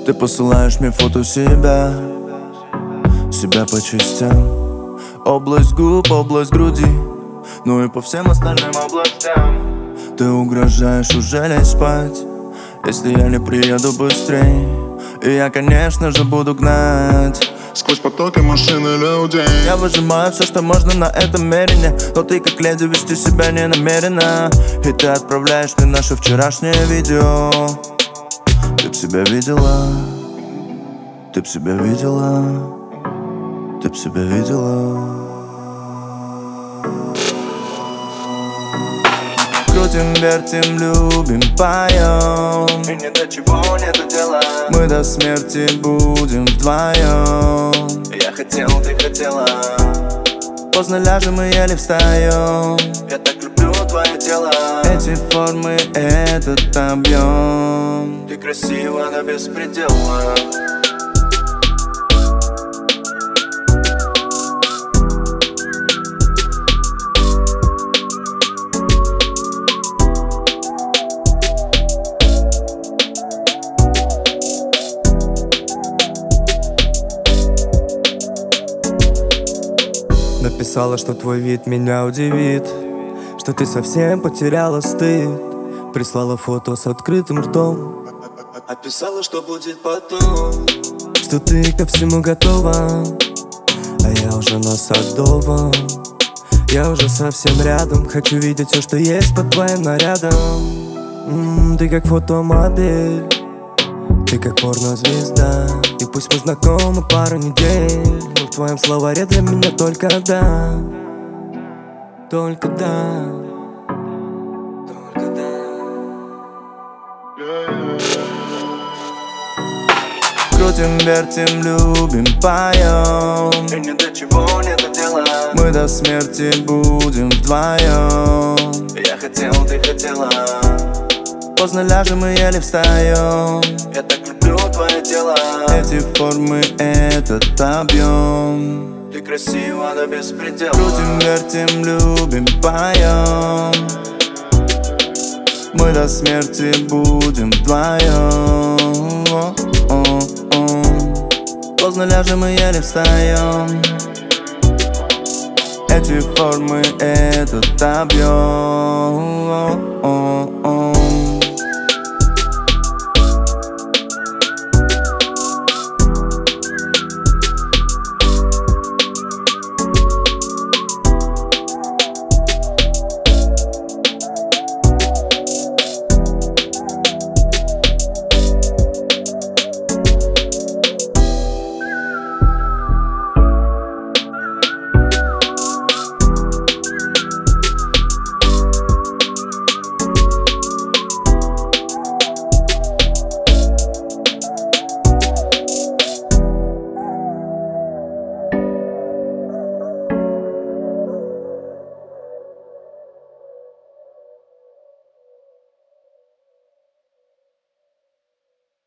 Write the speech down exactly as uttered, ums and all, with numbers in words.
Ты посылаешь мне фото себя, себя по частям. Область губ, область груди, ну и по всем остальным областям. Ты угрожаешь уже лечь спать, если я не приеду быстрей. И я, конечно же, буду гнать сквозь потоки машин и людей. Я выжимаю все, что можно на этом мерине, но ты как леди вести себя не намерена. И ты отправляешь мне наше вчерашнее видео. Ты б себя видела, ты б себя видела, ты б себя видела. Крутим, вертим, любим, поем, и ни до чего нету дела. Мы до смерти будем вдвоем. Я хотел, ты хотела. Поздно ляжем и еле встаем. Я так люблю твое тело. Эти формы, этот объем. Ты красива до беспредела. Написала, что твой вид меня удивит, что ты совсем потеряла стыд. Прислала фото с открытым ртом, описала, что будет потом. Что ты ко всему готова, а я уже на Садовом. Я уже совсем рядом, хочу видеть все, что есть под твоим нарядом. М-м, Ты как фотомодель, ты как порнозвезда. И пусть мы знакомы пару недель, но в твоем словаре для меня только да. Только да. Только да. Крутим, вертим, любим, поем, и ни до чего нету дела. Мы до смерти будем вдвоем. Я хотел, ты хотела. Поздно ляжем и еле встаем. Я так люблю твое тело. Эти формы, этот объем. Ты красива до беспредела. Крутим, вертим, любим, поем. Мы до смерти будем вдвоем. Поздно ляжем и еле встаем. Эти формы, этот объем.